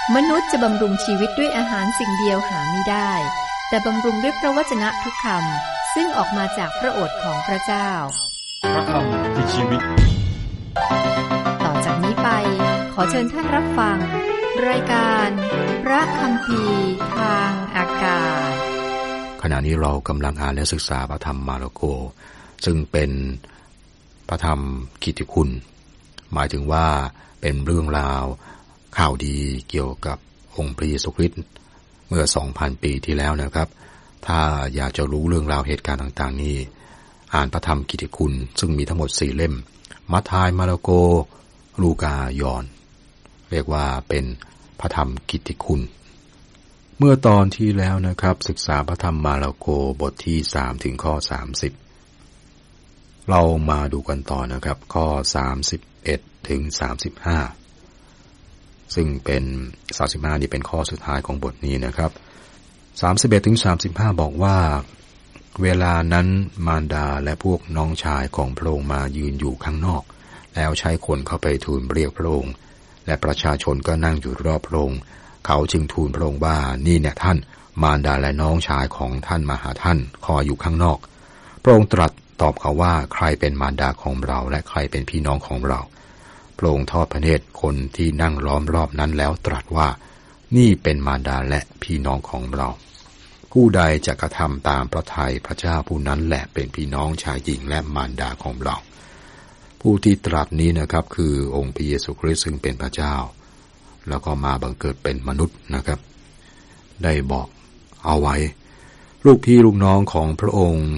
มนุษย์จะบำรุงชีวิตด้วยอาหารสิ่งเดียวหาไม่ได้แต่บำรุงด้วยพระวจนะทุกคำซึ่งออกมาจากพระโอษฐ์ของพระเจ้าพระคำคือชีวิตต่อจากนี้ไปขอเชิญท่านรับฟังรายการพระคัมภีร์ทางอากาศขณะนี้เรากำลังอ่านและศึกษาพระธรรมมาระโกซึ่งเป็นพระธรรมกิตติคุณหมายถึงว่าเป็นเรื่องราวข่าวดีเกี่ยวกับองค์พระเยซูคริสต์เมื่อ 2,000 ปีที่แล้วนะครับถ้าอยากจะรู้เรื่องราวเหตุการณ์ต่างๆนี้อ่านพระธรรมกิตติคุณซึ่งมีทั้งหมด4เล่มมัทธิวมาระโกลูกายอห์นเรียกว่าเป็นพระธรรมกิตติคุณเมื่อตอนที่แล้วนะครับศึกษาพระธรรมมาระโกบทที่3ถึงข้อ30เรามาดูกันต่อนะครับข้อ31ถึง35ซึ่งเป็น35นี่เป็นข้อสุดท้ายของบทนี้นะครับ31ถึง35บอกว่าเวลานั้นมารดาและพวกน้องชายของพระองค์มายืนอยู่ข้างนอกแล้วใช้คนเข้าไปทูลเรียกพระองค์และประชาชนก็นั่งอยู่รอบพระองค์เขาจึงทูลพระองค์ว่านี่เนี่ยท่านมารดาและน้องชายของท่านมาหาท่านคอยอยู่ข้างนอกพระองค์ตรัสตอบเขาว่าใครเป็นมารดาของเราและใครเป็นพี่น้องของเราพระองค์ทอดพระเนตรคนที่นั่งล้อมรอบนั้นแล้วตรัสว่านี่เป็นมารดาและพี่น้องของเราผู้ใดจะกระทำตามพระทัยพระเจ้าผู้นั้นแหละเป็นพี่น้องชายหญิงและมารดาของเราผู้ที่ตรัสนี้นะครับคือองค์พระเยซูคริสต์ซึ่งเป็นพระเจ้าแล้วก็มาบังเกิดเป็นมนุษย์นะครับได้บอกเอาไว้ลูกพี่ลูกน้องของพระองค์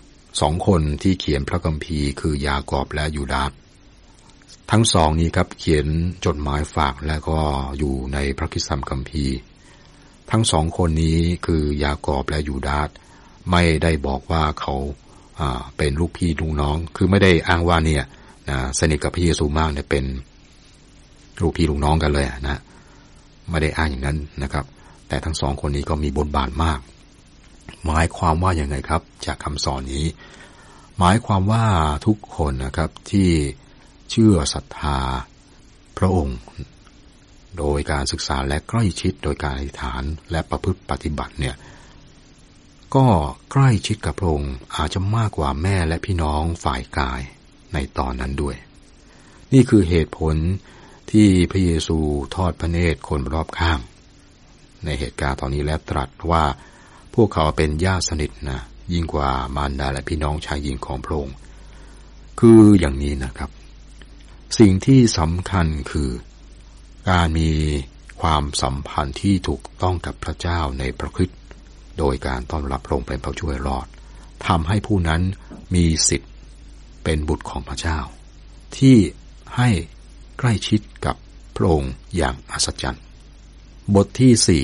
2คนที่เขียนพระคัมภีร์คือยากอบและยูดาสทั้งสองนี้ครับเขียนจดหมายฝากและก็อยู่ในพระคริสตคัมภีร์ทั้งสองคนนี้คือยากอบและยูดาสไม่ได้บอกว่าเขาเป็นลูกพี่ลูกน้องคือไม่ได้อ้างว่าเนี่ยสนิทกับพระเยซูมากเนี่ยเป็นลูกพี่ลูกน้องกันเลยนะไม่ได้อ้างอย่างนั้นนะครับแต่ทั้งสองคนนี้ก็มีบทบาทมากหมายความว่าอย่างไรครับจากคำสอนนี้หมายความว่าทุกคนนะครับที่เชื่อศรัทธาพระองค์โดยการศึกษาและใกล้ชิดโดยการอธิษฐานและประพฤติปฏิบัติเนี่ยก็ใกล้ชิดกับพระองค์อาจจะมากกว่าแม่และพี่น้องฝ่ายกายในตอนนั้นด้วยนี่คือเหตุผลที่พระเยซูทอดพระเนตรคนรอบข้างในเหตุการณ์ตอนนี้และตรัสว่าพวกเขาเป็นญาติสนิทนะยิ่งกว่ามารดาและพี่น้องชายหญิงของพระองค์คืออย่างนี้นะครับสิ่งที่สำคัญคือการมีความสัมพันธ์ที่ถูกต้องกับพระเจ้าในพระคริสต์โดยการต้อนรับพระองค์เป็นผู้ช่วยรอดทำให้ผู้นั้นมีสิทธิ์เป็นบุตรของพระเจ้าที่ให้ใกล้ชิดกับพระองค์อย่างอัศจรรย์บทที่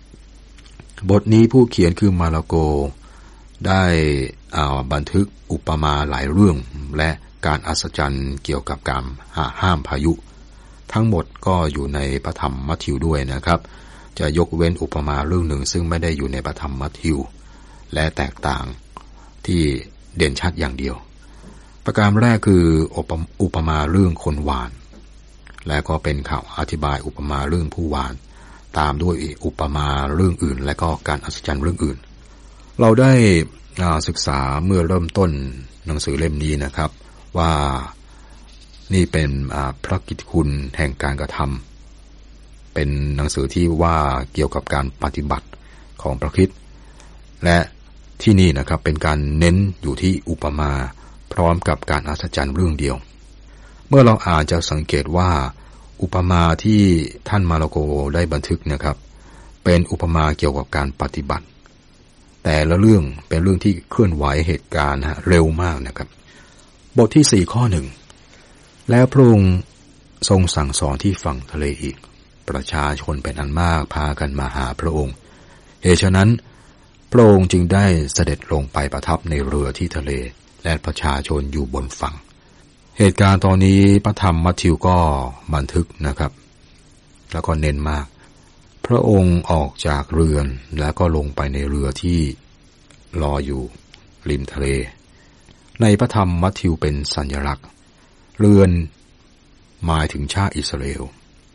4บทนี้ผู้เขียนคือมาระโกได้บันทึกอุปมาหลายเรื่องและการอัศจรรย์เกี่ยวกับการห้ามพายุทั้งหมดก็อยู่ในพระธรรมมัทธิวด้วยนะครับจะยกเว้นอุปมาเรื่องหนึ่งซึ่งไม่ได้อยู่ในพระธรรมมัทธิวและแตกต่างที่เด่นชัดอย่างเดียวประการแรกคืออุปมาเรื่องคนหว่านและก็เป็นข่าวอธิบายอุปมาเรื่องผู้หว่านตามด้วยอุปมาเรื่องอื่นและก็การอัศจรรย์เรื่องอื่นเราได้ศึกษาเมื่อเริ่มต้นหนังสือเล่มนี้นะครับว่านี่เป็นพระกิตติคุณแห่งการกระทำเป็นหนังสือที่ว่าเกี่ยวกับการปฏิบัติของพระคริสต์และที่นี่นะครับเป็นการเน้นอยู่ที่อุปมาพร้อมกับการอัศจรรย์เรื่องเดียวเมื่อเราอ่านจะสังเกตว่าอุปมาที่ท่านมาระโกได้บันทึกนะครับเป็นอุปมาเกี่ยวกับการปฏิบัติแต่ละเรื่องเป็นเรื่องที่เคลื่อนไหวเหตุการณ์เร็วมากนะครับบทที่4ข้อ1แล้วพระองค์ทรงสั่งสอนที่ฝั่งทะเลอีกประชาชนเป็นอันมากพากันมาหาพระองค์เหตุฉะนั้นพระองค์จึงได้เสด็จลงไปประทับในเรือที่ทะเลและประชาชนอยู่บนฝั่งเหตุการณ์ตอนนี้พระธรรมมัทธิวก็บันทึกนะครับแล้วก็เน้นมากพระองค์ออกจากเรือนแล้วก็ลงไปในเรือที่รออยู่ริมทะเลในพระธรรมมัทธิวเป็นสัญลักษณ์เรือนหมายถึงชาติอิสราเอล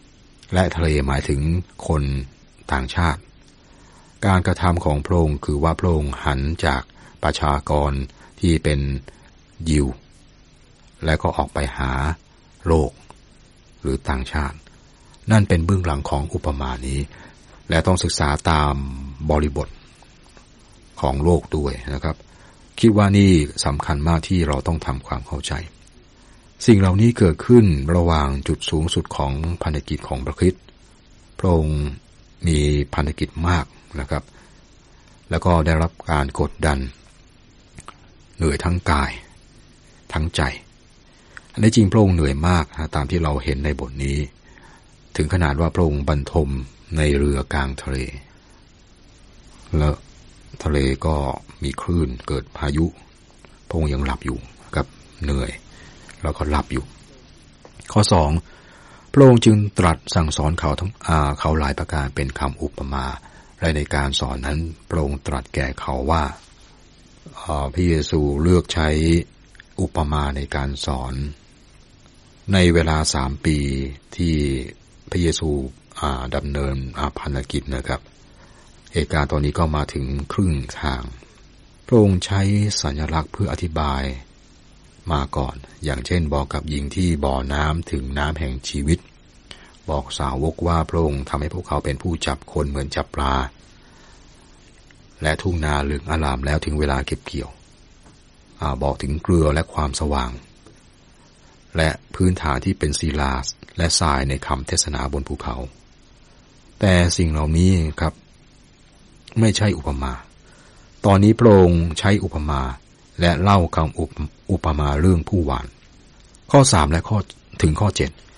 และทะเลหมายถึงคนต่างชาติการกระทำของพระองค์คือว่าพระองค์หันจากประชากรที่เป็นยิวและก็ออกไปหาโลกหรือต่างชาตินั่นเป็นเบื้องหลังของอุปมานี้และต้องศึกษาตามบริบทของโลกด้วยนะครับคิดว่านี่สำคัญมากที่เราต้องทำความเข้าใจสิ่งเหล่านี้เกิดขึ้นระหว่างจุดสูงสุดของพันธกิจของพระคริสต์พระองค์มีพันธกิจมากนะครับแล้วก็ได้รับการกดดันเหนื่อยทั้งกายทั้งใจอันนี้จริงพระองค์เหนื่อยมากตามที่เราเห็นในบทนี้ถึงขนาดว่าพระองค์บรรทมในเรือกลางทะเลแล้วทะเลก็มีคลื่นเกิดพายุพระองค์ยังหลับอยู่กับเหนื่อยแล้วก็หลับอยู่ข้อ2พระองค์จึงตรัสสั่งสอนเขาหลายประการเป็นคำอุปมาและในการสอนนั้นพระองค์ตรัสแก่เขาว่าพระเยซูเลือกใช้อุปมาในการสอนในเวลา3 ปีที่พระเยซูดำเนินพันธกิจนะครับเหตุการณ์ตอนนี้ก็มาถึงครึ่งทางพระองค์ใช้สัญลักษณ์เพื่ออธิบายมาก่อนอย่างเช่นบอกกับหญิงที่บ่อน้ำถึงน้ำแห่งชีวิตบอกสาวกว่าพระองค์ทำให้พวกเขาเป็นผู้จับคนเหมือนจับปลาและทุ่งนาเหลืองอลามแล้วถึงเวลาเก็บเกี่ยวบอกถึงเกลือและความสว่างและพื้นฐานที่เป็นศิลาและทรายในคำเทศนาบนภูเขาแต่สิ่งเหล่านี้ครับไม่ใช่อุปมาตอนนี้พระองค์ใช้อุปมาและเล่าคำอุปมาเรื่องผู้หว่านข้อ3และข้อ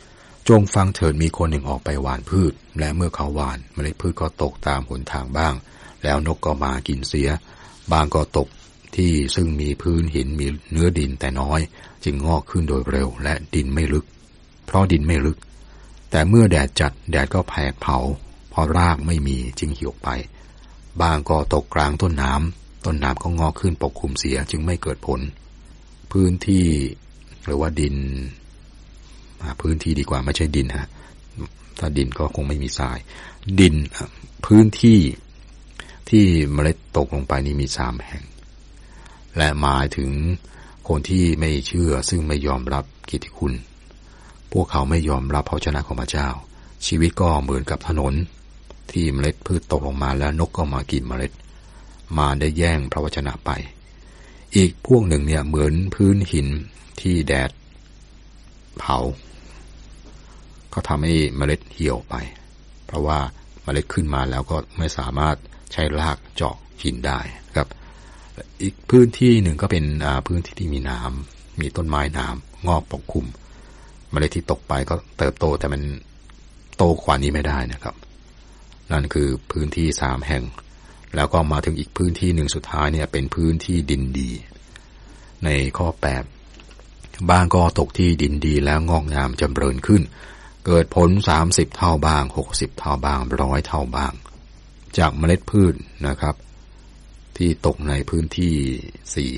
7จงฟังเถิดมีคนหนึ่งออกไปหว่านพืชและเมื่อเขาหว่านเมล็ดพืชก็ตกตามหนทางบ้างแล้วนกก็มากินเสียบางก็ตกที่ซึ่งมีพื้นหินมีเนื้อดินแต่น้อยจึงงอกขึ้นโดยเร็วและดินไม่ลึกเพราะดินไม่ลึกแต่เมื่อแดดจัดแดดก็แผดเผาเพราะรากไม่มีจึงเหี่ยวไปบางก็ตกกลางต้นน้ำก็งอกขึ้นปกคลุมเสียจึงไม่เกิดผลพื้นที่หรือว่าดินพื้นที่ดีกว่าไม่ใช่ดินฮะถ้าดินก็คงไม่มีทรายดินพื้นที่ที่เมล็ดตกลงไปนี่มี3 แห่งและหมายถึงคนที่ไม่เชื่อซึ่งไม่ยอมรับกิตติคุณพวกเขาไม่ยอมรับพระวจนะของพระเจ้าชีวิตก็เหมือนกับถนนที่เมล็ดพืชตกลงมาแล้วนกก็มากินเมล็ดมาได้แย่งพระวจนะไปอีกพวกหนึ่งเนี่ยเหมือนพื้นหินที่แดดเผาก็ทำให้เมล็ดเหี่ยวไปเพราะว่าเมล็ดขึ้นมาแล้วก็ไม่สามารถใช้รากเจาะกินได้ครับอีกพื้นที่หนึ่งก็เป็นพื้นที่ที่มีน้ำมีต้นไม้น้ำงอกปกคลุมเมล็ดที่ตกไปก็เติบโตแต่มันโตกว่านี้ไม่ได้นะครับนั่นคือพื้นที่3 แห่งแล้วก็มาถึงอีกพื้นที่หนึ่งสุดท้ายเนี่ยเป็นพื้นที่ดินดีในข้อ8บางก็ตกที่ดินดีแล้วงอกงามจำเริญขึ้นเกิดผล30 เท่าบ้าง60 เท่าบ้าง100 เท่าบ้างจากเมล็ดพืชนะครับที่ตกในพื้นที่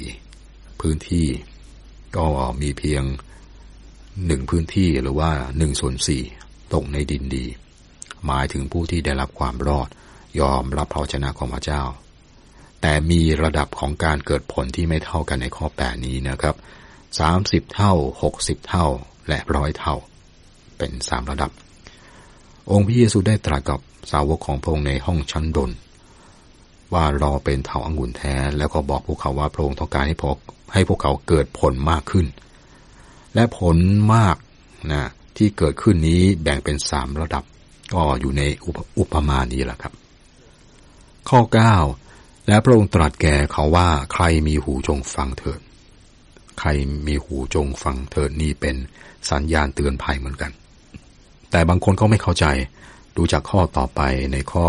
4พื้นที่ก็มีเพียง1พื้นที่หรือว่า1/4ตกในดินดีหมายถึงผู้ที่ได้รับความรอดยอมรับพระวจนะของพระเจ้าแต่มีระดับของการเกิดผลที่ไม่เท่ากันในข้อ8นี้นะครับ30 เท่า60 เท่าและ100 เท่าเป็น3 ระดับองค์พระเยซูได้ตรัสกับสาวกของพระองค์ในห้องชั้นบนว่าเราเป็นเถาองุ่นแท้แล้วก็บอกพวกเขาว่าพระองค์ต้องการให้พวกเขาเกิดผลมากขึ้นและผลมากนะที่เกิดขึ้นนี้แบ่งเป็น3 ระดับก็อยู่ในอุปมานี้แหละครับข้อ9และพระองค์ตรัสแก่เขาว่าใครมีหูจงฟังเถิดใครมีหูจงฟังเถิดนี่เป็นสัญญาณเตือนภัยเหมือนกันแต่บางคนก็ไม่เข้าใจดูจากข้อต่อไปในข้อ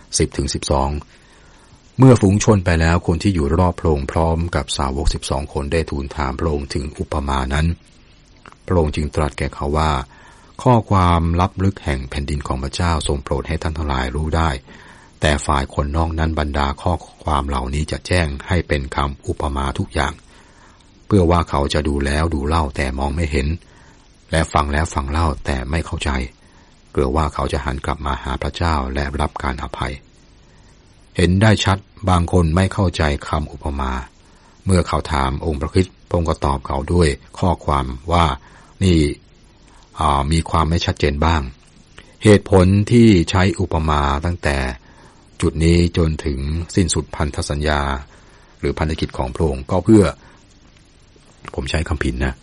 10-12เมื่อฝูงชนไปแล้วคนที่อยู่รอบพระองค์พร้อมกับสาวก12 คนได้ทูลถามพระองค์ถึงอุปมานั้นพระองค์จึงตรัสแก่เขาว่าข้อความลับลึกแห่งแผ่นดินของพระเจ้าทรงโปรดให้ท่านทั้งหลายรู้ได้แต่ฝ่ายคนนอกนั้นบรรดาข้อความเหล่านี้จะแจ้งให้เป็นคำอุปมาทุกอย่างเพื่อว่าเขาจะดูแล้วดูเล่าแต่มองไม่เห็นและฟังแล้วฟังเล่าแต่ไม่เข้าใจกลัวว่าเขาจะหันกลับมาหาพระเจ้าและรับการอภัยเห็นได้ชัดบางคนไม่เข้าใจคำอุปมาเมื่อเขาถามองค์พระคริสต์พระองค์ก็ตอบเขาด้วยข้อความว่านี่มีความไม่ชัดเจนบ้างเหตุผลที่ใช้อุปมาตั้งแต่จุดนี้จนถึงสิ้นสุดพันธสัญญาหรือพันธกิจของพระองค์ก็เพื่อผมใช้คำผิดนะ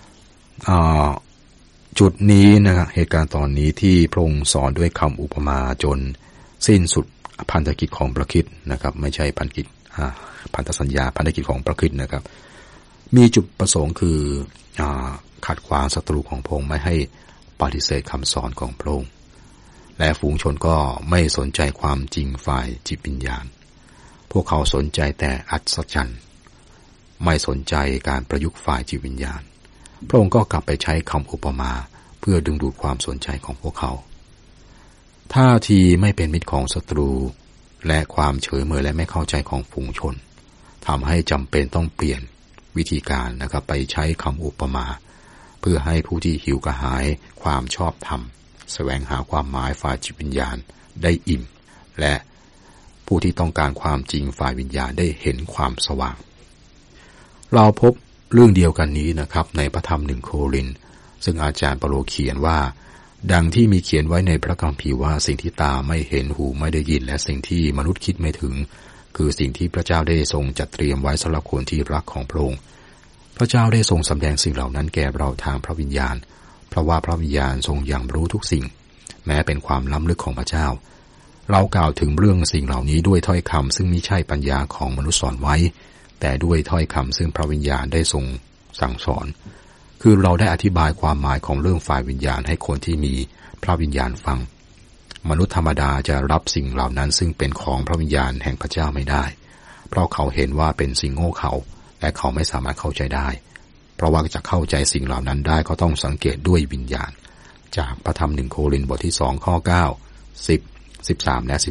จุดนี้นะครับเหตุการณ์ตอนนี้ที่พระองค์สอนด้วยคำอุปมาจนสิ้นสุดพันธกิจของพระคริสต์นะครับไม่ใช่พันธสัญญาพันธกิจของพระคริสต์นะครับมีจุดประสงค์คือขัดขวางศัตรูของพระองค์ไม่ให้ปฏิเสธคำสอนของพระองค์และฝูงชนก็ไม่สนใจความจริงฝ่ายจิตวิญญาณพวกเขาสนใจแต่อัศจรรย์ไม่สนใจการประยุกต์ฝ่ายจิตวิญญาณพระองค์ก็กลับไปใช้คำอุปมาเพื่อดึงดูดความสนใจของพวกเขาท่าทีไม่เป็นมิตรของศัตรูและความเฉยเมยและไม่เข้าใจของฝูงชนทำให้จำเป็นต้องเปลี่ยนวิธีการนะครับไปใช้คำอุปมาเพื่อให้ผู้ที่หิวกระหายความชอบธรรมแสวงหาความหมายฝ่ายจิตวิญญาณได้อิ่มและผู้ที่ต้องการความจริงฝ่ายวิญญาณได้เห็นความสว่างเราพบเรื่องเดียวกันนี้นะครับในพระธรรม1 โครินธ์ซึ่งอาจารย์เปาโลเขียนว่าดังที่มีเขียนไว้ในพระคัมภีร์ว่าสิ่งที่ตาไม่เห็นหูไม่ได้ยินและสิ่งที่มนุษย์คิดไม่ถึงคือสิ่งที่พระเจ้าได้ทรงจัดเตรียมไว้สำหรับคนที่รักของพระองค์พระเจ้าได้ทรงสำแดงสิ่งเหล่านั้นแก่เราทางพระวิญญาณเพราะว่าพระวิญญาณทรงยังรู้ทุกสิ่งแม้เป็นความล้ำลึกของพระเจ้าเรากล่าวถึงเรื่องสิ่งเหล่านี้ด้วยถ้อยคำซึ่งมิใช่ปัญญาของมนุษย์สอนไว้แต่ด้วยถ้อยคำซึ่งพระวิญญาณได้ทรงสั่งสอนคือเราได้อธิบายความหมายของเรื่องฝ่ายวิญญาณให้คนที่มีพระวิญญาณฟังมนุษย์ธรรมดาจะรับสิ่งเหล่านั้นซึ่งเป็นของพระวิญญาณแห่งพระเจ้าไม่ได้เพราะเขาเห็นว่าเป็นสิ่งโง่เขลาและเขาไม่สามารถเข้าใจได้เพราะว่าจะเข้าใจสิ่งเหล่านั้นได้ก็ต้องสังเกตด้วยวิญญาณจากพระธรรม1 โครินธ์บทที่2ข้อ9 10 13และ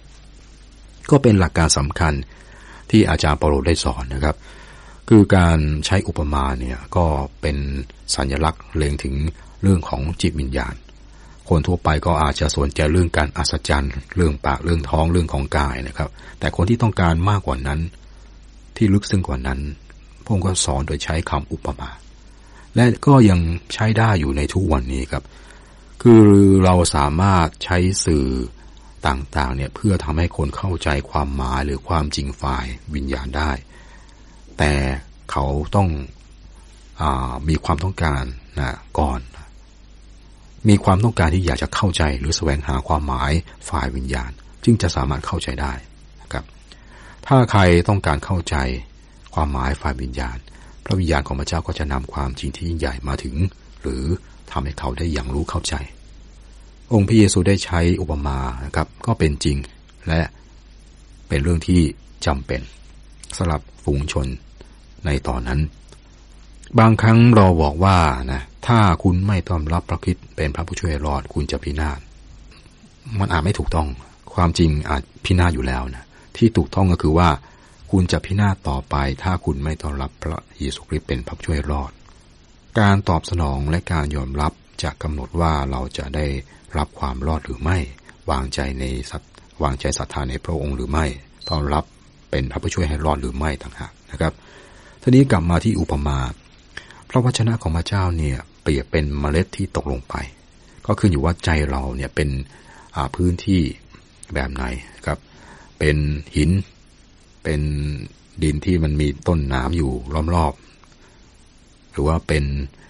14ก็เป็นหลักการสำคัญที่อาจารย์เปาโลได้สอนนะครับคือการใช้อุปมาเนี่ยก็เป็นสัญลักษณ์เล็งถึงเรื่องของจิตวิญญาณคนทั่วไปก็อาจจะสนใจเรื่องการอัศจรรย์เรื่องปากเรื่องท้องเรื่องของกายนะครับแต่คนที่ต้องการมากกว่านั้นที่ลึกซึ้งกว่านั้นพระองค์ก็สอนโดยใช้คำอุปมาและก็ยังใช้ได้อยู่ในทุกวันนี้ครับคือเราสามารถใช้สื่อต่างๆเนี่ยเพื่อทำให้คนเข้าใจความหมายหรือความจริงฝ่ายวิญญาณได้แต่เขาต้องมีความต้องการก่อนมีความต้องการที่อยากจะเข้าใจหรือแสวงหาความหมายฝ่ายวิญญาณจึงจะสามารถเข้าใจได้นะครับถ้าใครต้องการเข้าใจความหมายฝ่ายวิญญาณพระวิญญาณของพระเจ้าก็จะนำความจริงที่ยิ่งใหญ่มาถึงหรือทำให้เขาได้อย่างรู้เข้าใจองค์พระเยซูได้ใช้อุปมานะครับก็เป็นจริงและเป็นเรื่องที่จำเป็นสำหรับฝูงชนในตอนนั้นบางครั้งเราบอกว่านะถ้าคุณไม่ต้อนรับพระคริสต์เป็นพระผู้ช่วยรอดคุณจะพินาศมันอาจไม่ถูกต้องความจริงอาจพินาศอยู่แล้วนะที่ถูกต้องก็คือว่าคุณจะพินาศต่อไปถ้าคุณไม่ต้อนรับพระเยซูคริสต์เป็นพระผู้ช่วยรอดการตอบสนองและการยอมรับจะกำหนดว่าเราจะได้รับความรอดหรือไม่วางใจศรัทธาในพระองค์หรือไม่ต้อนรับเป็นพระผู้ช่วยให้รอดหรือไม่ต่างหากนะครับทีนี้กลับมาที่อุปมาพระวจนะของพระเจ้าเนี่ยเปรียบเป็นเมล็ดที่ตกลงไปก็ขึ้นอยู่ว่าใจเราเนี่ยเป็นพื้นที่แบบไหนครับเป็นหินเป็นดินที่มันมีต้นน้ำอยู่รอบๆหรือว่าเป็น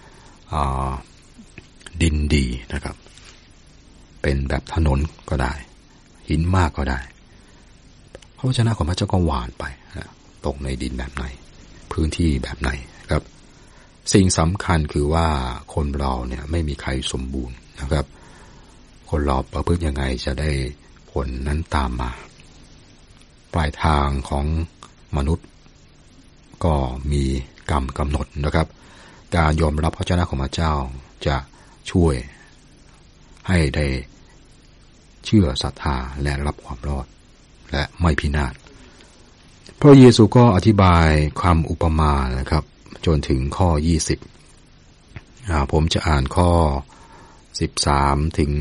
ดินดีนะครับเป็นแบบถนนก็ได้หินมากก็ได้พระวจนะของพระเจ้าก็หว่านไปตกในดินแบบไหนพื้นที่แบบไหนครับสิ่งสำคัญคือว่าคนเราเนี่ยไม่มีใครสมบูรณ์นะครับคนเราประพฤติยังไงจะได้ผลนั้นตามมาปลายทางของมนุษย์ก็มีกรรมกำหนดนะครับการยอมรับพระวจนะของพระเจ้าจะช่วยให้ได้เชื่อศรัทธาและรับความรอดและไม่พินาศพระเยซูก็อธิบายคำอุปมานะครับจนถึงข้อ20ผมจะอ่านข้อ13ถึง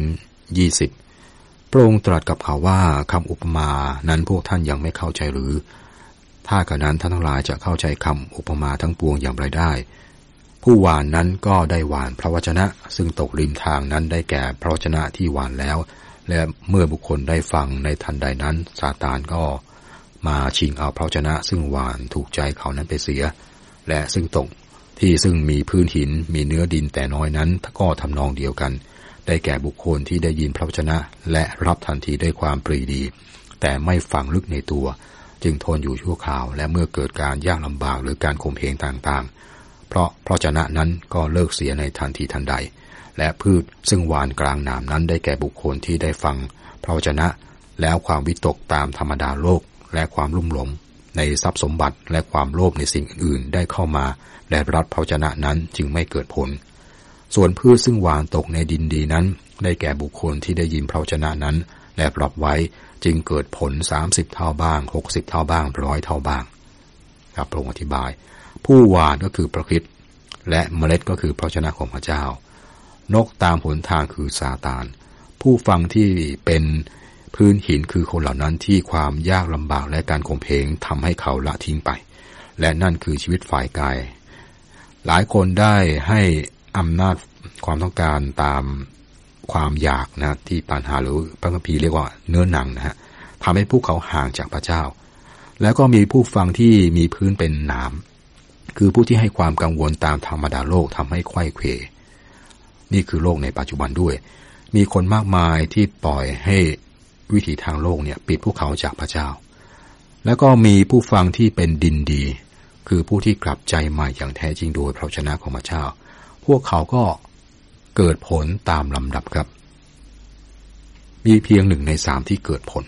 20พระองค์ตรัสกับเขาว่าคำอุปมานั้นพวกท่านยังไม่เข้าใจหรือถ้ากระนั้นท่านทั้งหลายจะเข้าใจคำอุปมาทั้งปวงอย่างไรได้ผู้หว่านนั้นก็ได้หว่านพระวจนะซึ่งตกริมทางนั้นได้แก่พระวจนะที่หว่านแล้วและเมื่อบุคคลได้ฟังในทันใดนั้นซาตานก็มาชิงเอาพระวจนะซึ่งหว่านถูกใจเขานั้นไปเสียและซึ่งตกที่ซึ่งมีพื้นหินมีเนื้อดินแต่น้อยนั้นก็ทำนองเดียวกันได้แก่บุคคลที่ได้ยินพระวจนะและรับทันทีด้วยความปรีดีแต่ไม่ฝังลึกในตัวจึงทนอยู่ชั่วคราวและเมื่อเกิดการยากลำบากหรือการข่มเหงต่างๆเพราะพระวจนะนั้นก็เลิกเสียในทันทีทันใดและพืชซึ่งหว่านกลางหนามนั้นได้แก่บุคคลที่ได้ฟังพระวจนะแล้วความวิตกตามธรรมดาโลกและความลุ่มหลงในทรัพย์สมบัติและความโลภในสิ่งอื่นๆได้เข้ามาและรับพระวจนะนั้นจึงไม่เกิดผลส่วนพืชซึ่งหว่านตกในดินดีนั้นได้แก่บุคคลที่ได้ยินพระวจนะนั้นและปรับไว้จึงเกิดผล30เท่าบ้าง60เท่าบ้าง100เท่าบ้างครับพระองค์อธิบายผู้หว่านก็คือพระคริสต์และเมล็ดก็คือพระวจนะของพระเจ้านกตามหนทางคือซาตานผู้ฟังที่เป็นพื้นหินคือคนเหล่านั้นที่ความยากลำบากและการข่มเหงทำให้เขาละทิ้งไปและนั่นคือชีวิตฝ่ายกายหลายคนได้ให้อำนาจความต้องการตามความอยากนะที่ตัณหาหรือพระคัมภีร์เรียกว่าเนื้อหนังนะฮะทำให้พวกเขาห่างจากพระเจ้าแล้วก็มีผู้ฟังที่มีพื้นเป็นหนามคือผู้ที่ให้ความกังวลตามธรรมดาโลกทำให้ไขว้เขวนี่คือโลกในปัจจุบันด้วยมีคนมากมายที่ปล่อยให้วิถีทางโลกเนี่ยปิดพวกเขาจากพระเจ้าแล้วก็มีผู้ฟังที่เป็นดินดีคือผู้ที่กลับใจใหม่อย่างแท้จริงโดยพระวจนะของพระเจ้าพวกเขาก็เกิดผลตามลำดับครับมีเพียง1 ใน 3ที่เกิดผล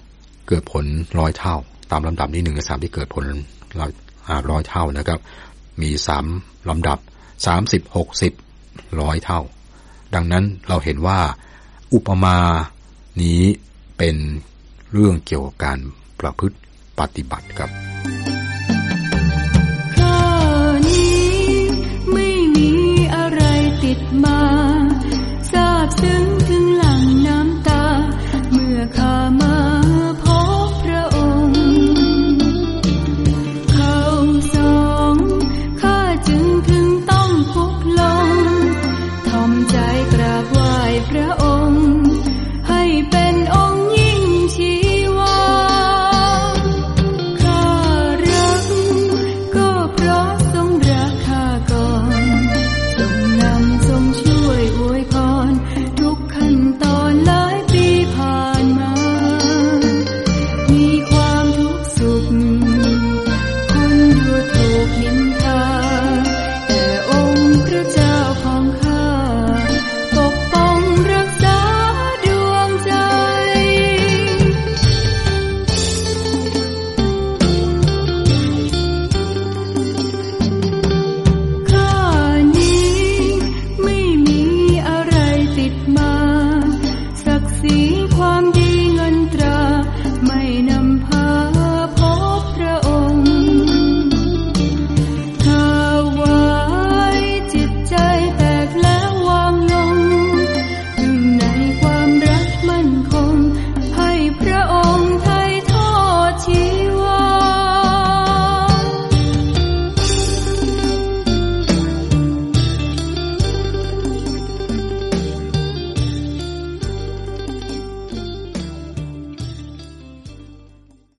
100 เท่าตามลำดับนี้1 ใน 3ที่เกิดผล100 เท่านะครับมี3ลำดับ30 60 100 เท่าดังนั้นเราเห็นว่าอุปมานี้เป็นเรื่องเกี่ยวกับการประพฤติปฏิบัติครับข้านี้ไม่มีอะไรติดมาทราบซึ้